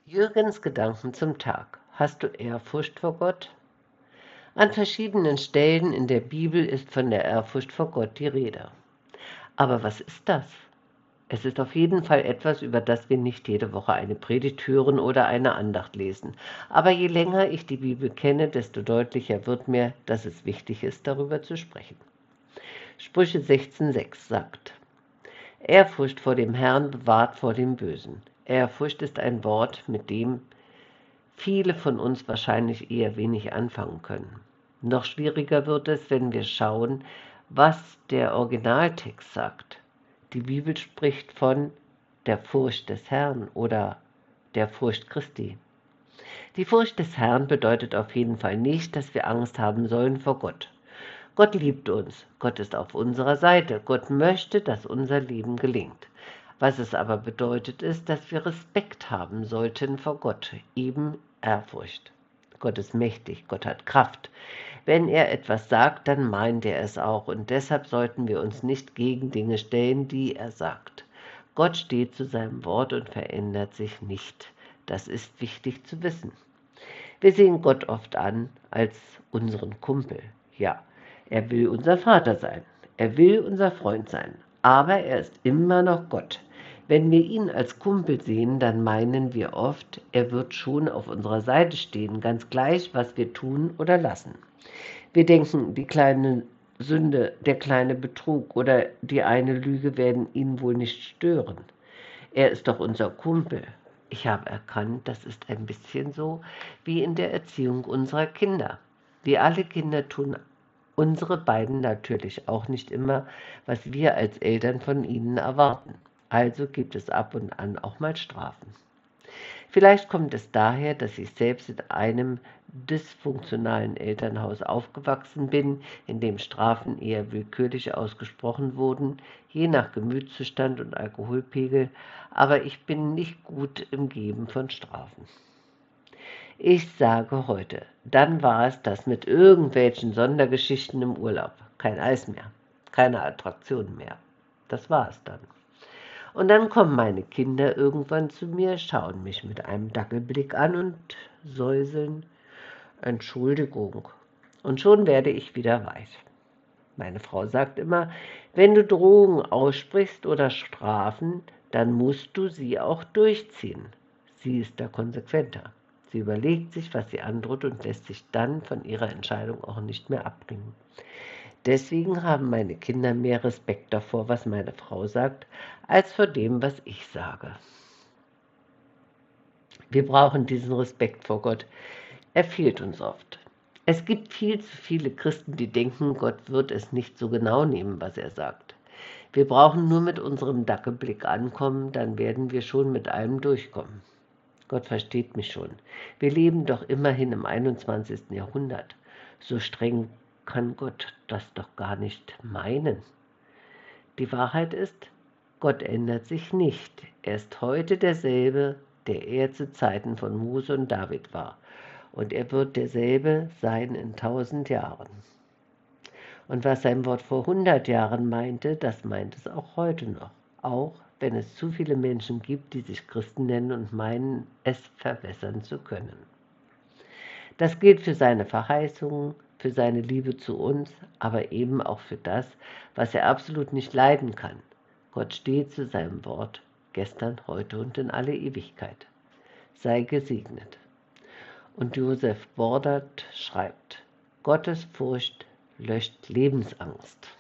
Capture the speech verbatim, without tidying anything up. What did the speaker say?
Jürgens Gedanken zum Tag. Hast du Ehrfurcht vor Gott? An verschiedenen Stellen in der Bibel ist von der Ehrfurcht vor Gott die Rede. Aber was ist das? Es ist auf jeden Fall etwas, über das wir nicht jede Woche eine Predigt hören oder eine Andacht lesen. Aber je länger ich die Bibel kenne, desto deutlicher wird mir, dass es wichtig ist, darüber zu sprechen. Sprüche sechzehn sechs sagt: Ehrfurcht vor dem Herrn bewahrt vor dem Bösen. Ehrfurcht ist ein Wort, mit dem viele von uns wahrscheinlich eher wenig anfangen können. Noch schwieriger wird es, wenn wir schauen, was der Originaltext sagt. Die Bibel spricht von der Furcht des Herrn oder der Furcht Christi. Die Furcht des Herrn bedeutet auf jeden Fall nicht, dass wir Angst haben sollen vor Gott. Gott liebt uns, Gott ist auf unserer Seite, Gott möchte, dass unser Leben gelingt. Was es aber bedeutet, ist, dass wir Respekt haben sollten vor Gott, eben Ehrfurcht. Gott ist mächtig, Gott hat Kraft. Wenn er etwas sagt, dann meint er es auch, und deshalb sollten wir uns nicht gegen Dinge stellen, die er sagt. Gott steht zu seinem Wort und verändert sich nicht. Das ist wichtig zu wissen. Wir sehen Gott oft an als unseren Kumpel. Ja, er will unser Vater sein, er will unser Freund sein, aber er ist immer noch Gott. Wenn wir ihn als Kumpel sehen, dann meinen wir oft, er wird schon auf unserer Seite stehen, ganz gleich, was wir tun oder lassen. Wir denken, die kleine Sünde, der kleine Betrug oder die eine Lüge werden ihn wohl nicht stören. Er ist doch unser Kumpel. Ich habe erkannt, das ist ein bisschen so wie in der Erziehung unserer Kinder. Wie alle Kinder tun unsere beiden natürlich auch nicht immer, was wir als Eltern von ihnen erwarten. Also gibt es ab und an auch mal Strafen. Vielleicht kommt es daher, dass ich selbst in einem dysfunktionalen Elternhaus aufgewachsen bin, in dem Strafen eher willkürlich ausgesprochen wurden, je nach Gemütszustand und Alkoholpegel, aber ich bin nicht gut im Geben von Strafen. Ich sage heute, dann war es das mit irgendwelchen Sondergeschichten im Urlaub. Kein Eis mehr, keine Attraktionen mehr. Das war es dann. Und dann kommen meine Kinder irgendwann zu mir, schauen mich mit einem Dackelblick an und säuseln: Entschuldigung. Und schon werde ich wieder weich. Meine Frau sagt immer, wenn du Drohungen aussprichst oder Strafen, dann musst du sie auch durchziehen. Sie ist da konsequenter. Sie überlegt sich, was sie androht und lässt sich dann von ihrer Entscheidung auch nicht mehr abbringen. Deswegen haben meine Kinder mehr Respekt davor, was meine Frau sagt, als vor dem, was ich sage. Wir brauchen diesen Respekt vor Gott. Er fehlt uns oft. Es gibt viel zu viele Christen, die denken, Gott wird es nicht so genau nehmen, was er sagt. Wir brauchen nur mit unserem Dackelblick ankommen, dann werden wir schon mit allem durchkommen. Gott versteht mich schon. Wir leben doch immerhin im einundzwanzigsten Jahrhundert. So streng kann Gott das doch gar nicht meinen. Die Wahrheit ist, Gott ändert sich nicht. Er ist heute derselbe, der er zu Zeiten von Mose und David war. Und er wird derselbe sein in tausend Jahren. Und was sein Wort vor hundert Jahren meinte, das meint es auch heute noch. Auch wenn es zu viele Menschen gibt, die sich Christen nennen und meinen, es verbessern zu können. Das gilt für seine Verheißungen, für seine Liebe zu uns, aber eben auch für das, was er absolut nicht leiden kann. Gott steht zu seinem Wort, gestern, heute und in alle Ewigkeit. Sei gesegnet. Und Joseph Bordert schreibt: Gottes Furcht löscht Lebensangst.